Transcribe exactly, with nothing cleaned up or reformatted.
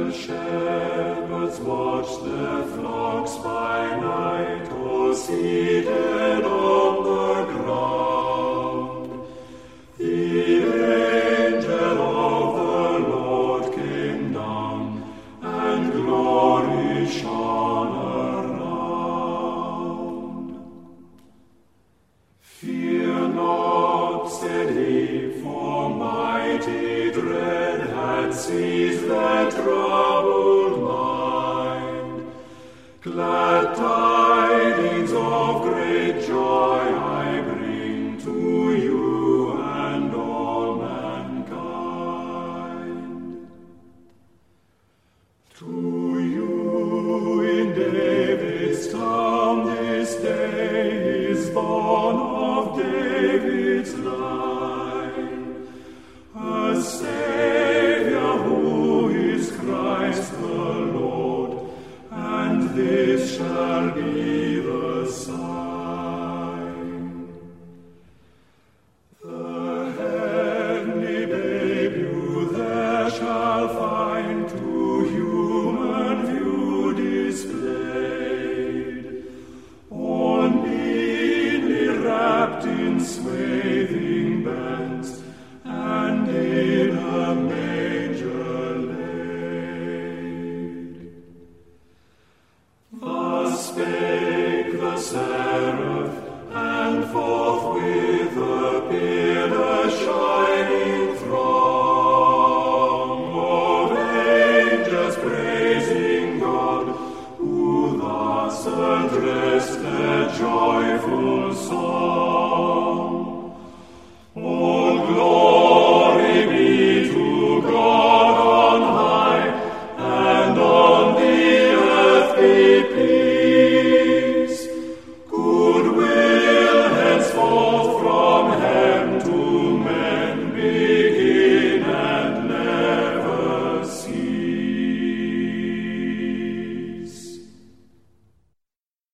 Shepherds watch their flocks by night, all seated on the ground. The angel of the Lord came down, and glory shone around. Fear not, said he, for mighty dread had seized their troubled mind. Glad tidings of great joy I bring to you and all mankind. To you in David's town this day is born of David's line a Savior who is Christ the Lord, and this shall be the sign. The heavenly babe you there shall find,